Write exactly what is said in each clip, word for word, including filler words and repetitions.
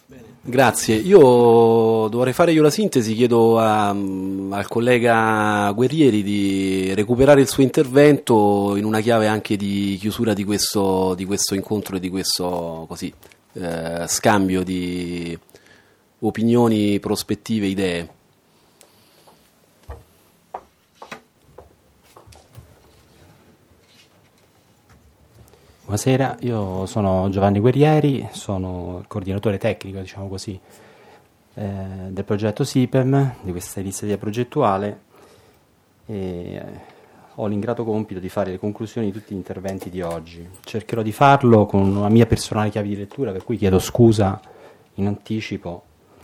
Grazie, io dovrei fare io la sintesi, chiedo a, al collega Guerrieri di recuperare il suo intervento in una chiave anche di chiusura di questo, di questo incontro e di questo così, eh, scambio di opinioni, prospettive, idee. Buonasera, io sono Giovanni Guerrieri, sono il coordinatore tecnico, diciamo così, eh, del progetto SIPEM, di questa iniziativa progettuale, e ho l'ingrato compito di fare le conclusioni di tutti gli interventi di oggi. Cercherò di farlo con una mia personale chiave di lettura, per cui chiedo scusa in anticipo.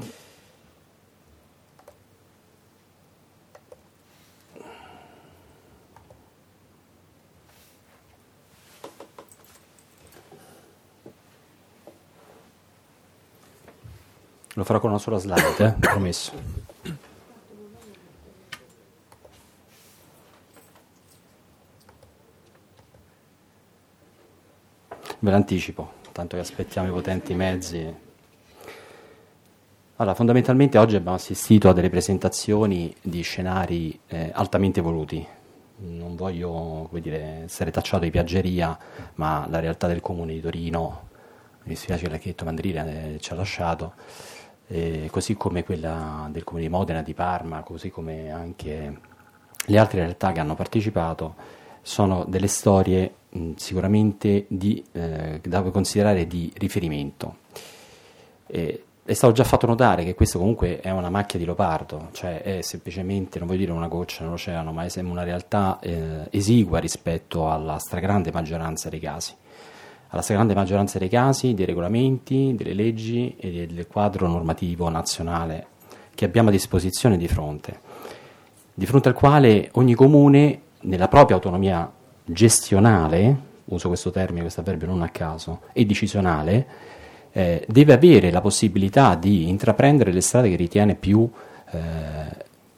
Lo farò con una sola slide, eh? Promesso. Ve l'anticipo, tanto che aspettiamo i potenti mezzi. Allora, fondamentalmente oggi abbiamo assistito a delle presentazioni di scenari eh, altamente evoluti. Non voglio, come dire, essere tacciato di piaggeria, ma la realtà del comune di Torino, mi dispiace che l'Architetto Mandrilli eh, ci ha lasciato, Eh, così come quella del comune di Modena, di Parma, così come anche le altre realtà che hanno partecipato, sono delle storie mh, sicuramente di, eh, da considerare di riferimento. Eh, è stato già fatto notare che questo comunque è una macchia di leopardo, cioè è semplicemente, non voglio dire una goccia nell'oceano, ma è una realtà eh, esigua rispetto alla stragrande maggioranza dei casi. alla stragrande maggioranza dei casi, dei regolamenti, delle leggi e del quadro normativo nazionale che abbiamo a disposizione di fronte, di fronte al quale ogni comune, nella propria autonomia gestionale, uso questo termine, questo avverbio non a caso, e decisionale, eh, deve avere la possibilità di intraprendere le strade che ritiene più eh,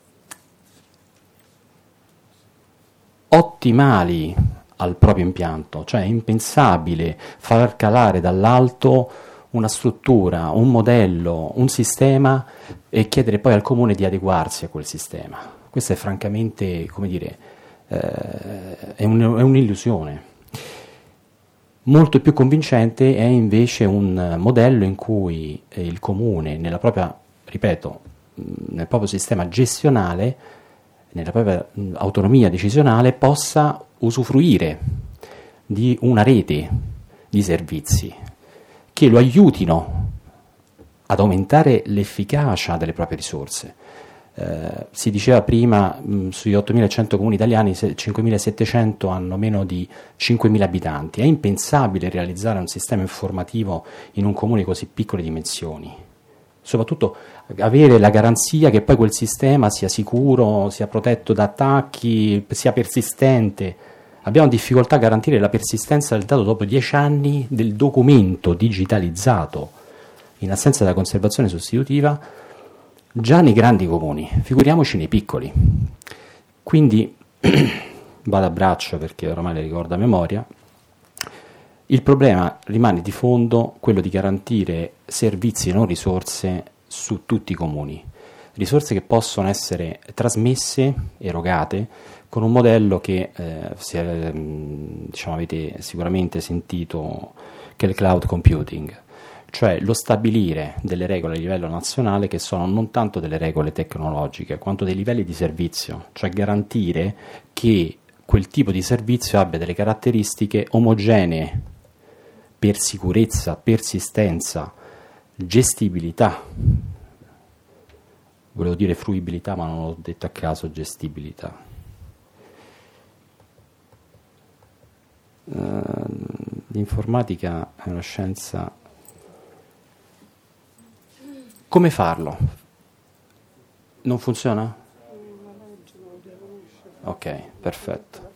ottimali al proprio impianto, cioè è impensabile far calare dall'alto una struttura, un modello, un sistema e chiedere poi al comune di adeguarsi a quel sistema. Questo è francamente, come dire, eh, è, un, è un'illusione. Molto più convincente è invece un modello in cui il comune, nella propria, ripeto, nel proprio sistema gestionale, nella propria autonomia decisionale, possa usufruire di una rete di servizi che lo aiutino ad aumentare l'efficacia delle proprie risorse. Eh, si diceva prima, mh, sugli ottomilacento comuni italiani, cinquemilasettecento hanno meno di cinquemila abitanti. È impensabile realizzare un sistema informativo in un comune di così piccole dimensioni. Soprattutto avere la garanzia che poi quel sistema sia sicuro, sia protetto da attacchi, sia persistente. Abbiamo difficoltà a garantire la persistenza del dato dopo dieci anni del documento digitalizzato, in assenza della conservazione sostitutiva, già nei grandi comuni, figuriamoci nei piccoli. Quindi, vado a braccio perché ormai le ricordo a memoria, il problema rimane di fondo quello di garantire servizi e non risorse su tutti i comuni, risorse che possono essere trasmesse, erogate, con un modello che eh, si è, diciamo, avete sicuramente sentito, che è il cloud computing, cioè lo stabilire delle regole a livello nazionale che sono non tanto delle regole tecnologiche quanto dei livelli di servizio, cioè garantire che quel tipo di servizio abbia delle caratteristiche omogenee per sicurezza, persistenza, gestibilità. Volevo dire fruibilità, ma non ho detto a caso gestibilità. Uh, l'informatica è una scienza. Come farlo? Non funziona? Ok, perfetto.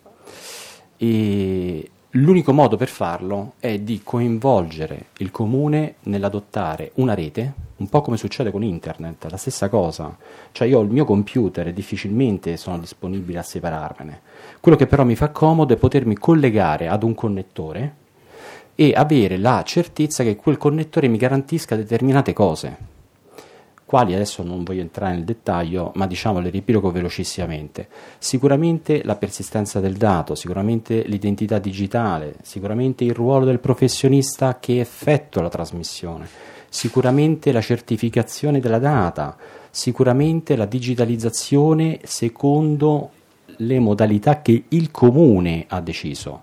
E l'unico modo per farlo è di coinvolgere il comune nell'adottare una rete, un po' come succede con internet, la stessa cosa. Cioè io ho il mio computer e difficilmente sono disponibile a separarmene. Quello che però mi fa comodo è potermi collegare ad un connettore e avere la certezza che quel connettore mi garantisca determinate cose, quali adesso non voglio entrare nel dettaglio, ma diciamo le riepilogo velocissimamente. Sicuramente la persistenza del dato, sicuramente l'identità digitale, sicuramente il ruolo del professionista che effettua la trasmissione, sicuramente la certificazione della data, sicuramente la digitalizzazione secondo le modalità che il comune ha deciso.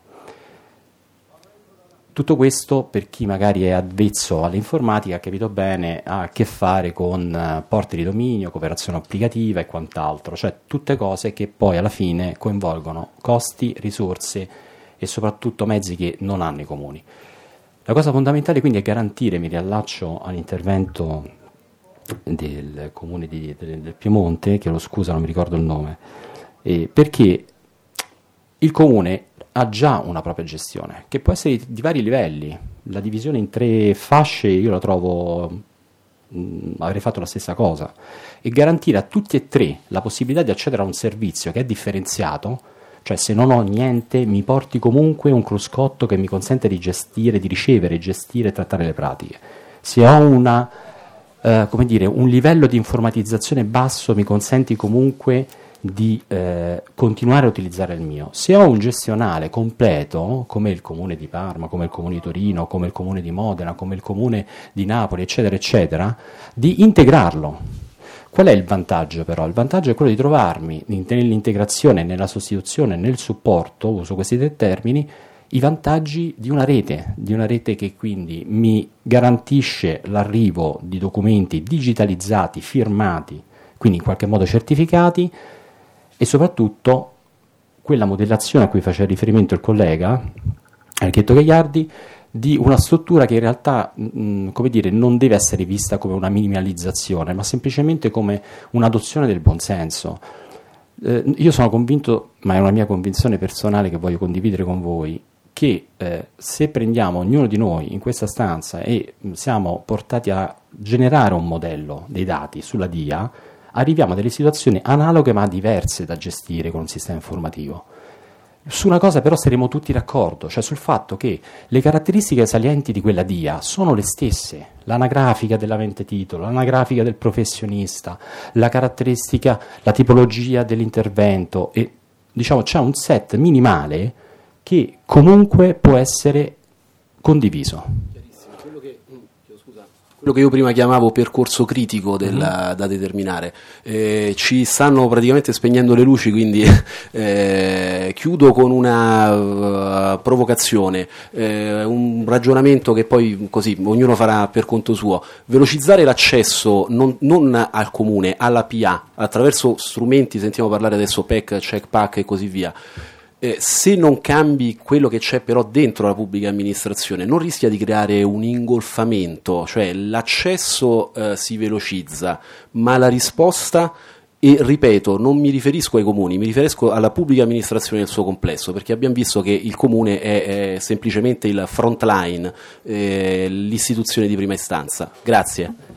Tutto questo, per chi magari è avvezzo all'informatica, ha capito bene, ha a che fare con porte di dominio, cooperazione applicativa e quant'altro, cioè tutte cose che poi alla fine coinvolgono costi, risorse e soprattutto mezzi che non hanno i comuni. La cosa fondamentale quindi è garantire, mi riallaccio all'intervento del comune di, del, del Piemonte, che lo scusa non mi ricordo il nome, eh, perché il comune ha già una propria gestione, che può essere di vari livelli. La divisione in tre fasce io la trovo, mh, avrei fatto la stessa cosa, e garantire a tutti e tre la possibilità di accedere a un servizio che è differenziato, cioè se non ho niente mi porti comunque un cruscotto che mi consente di gestire, di ricevere, gestire e trattare le pratiche. Se ho una, eh, come dire, un livello di informatizzazione basso mi consenti comunque di eh, continuare a utilizzare il mio. Se ho un gestionale completo, come il comune di Parma, come il comune di Torino, come il comune di Modena, come il comune di Napoli, eccetera, eccetera, di integrarlo. Qual è il vantaggio però? Il vantaggio è quello di trovarmi nell'integrazione, nella sostituzione, nel supporto, uso questi tre termini, i vantaggi di una rete, di una rete che quindi mi garantisce l'arrivo di documenti digitalizzati, firmati, quindi in qualche modo certificati, e soprattutto quella modellazione a cui faceva riferimento il collega Architetto Gagliardi, di una struttura che in realtà mh, come dire, non deve essere vista come una minimalizzazione, ma semplicemente come un'adozione del buonsenso. Eh, io sono convinto, ma è una mia convinzione personale che voglio condividere con voi, che eh, se prendiamo ognuno di noi in questa stanza e mh, siamo portati a generare un modello dei dati sulla D I A, arriviamo a delle situazioni analoghe ma diverse da gestire con un sistema informativo. Su una cosa però saremo tutti d'accordo, cioè sul fatto che le caratteristiche salienti di quella D I A sono le stesse, l'anagrafica dell'avente titolo, l'anagrafica del professionista, la caratteristica, la tipologia dell'intervento, e diciamo c'è un set minimale che comunque può essere condiviso. Quello che io prima chiamavo percorso critico della, da determinare, eh, ci stanno praticamente spegnendo le luci, quindi eh, chiudo con una uh, provocazione, eh, un ragionamento che poi così ognuno farà per conto suo. Velocizzare l'accesso non, non al comune, alla P A, attraverso strumenti, sentiamo parlare adesso P E C, Check Pack e così via. Eh, se non cambi quello che c'è però dentro la pubblica amministrazione, non rischia di creare un ingolfamento, cioè l'accesso eh, si velocizza, ma la risposta, e ripeto, non mi riferisco ai comuni, mi riferisco alla pubblica amministrazione nel suo complesso, perché abbiamo visto che il comune è, è semplicemente il front line, eh, l'istituzione di prima istanza. Grazie.